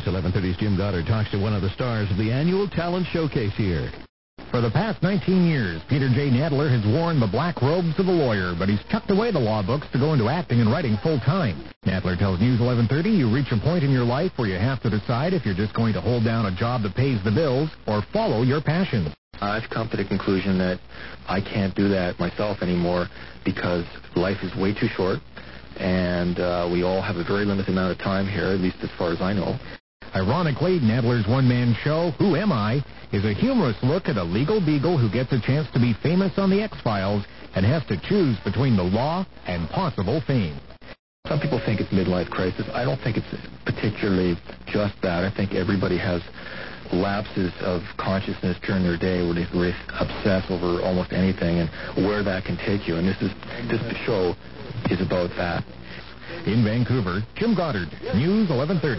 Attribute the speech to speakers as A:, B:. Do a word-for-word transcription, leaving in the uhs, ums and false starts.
A: News eleven thirty's Jim Goddard talks to one of the stars of the annual talent showcase here.
B: For the past nineteen years, Peter J. Nadler has worn the black robes of a lawyer, but he's tucked away the law books to go into acting and writing full-time. Nadler tells News eleven thirty you reach a point in your life where you have to decide if you're just going to hold down a job that pays the bills or follow your passion.
C: I've come to the conclusion that I can't do that myself anymore because life is way too short, and uh, we all have a very limited amount of time here, at least as far as I know.
B: Ironically, Nadler's one-man show, Who Am I?, is a humorous look at a legal beagle who gets a chance to be famous on The X-Files and has to choose between the law and possible fame.
C: Some people think it's midlife crisis. I don't think it's particularly just that. I think everybody has lapses of consciousness during their day where they, where they obsess over almost anything and where that can take you. And this is this show is about that.
B: In Vancouver, Jim Goddard, News eleven thirty.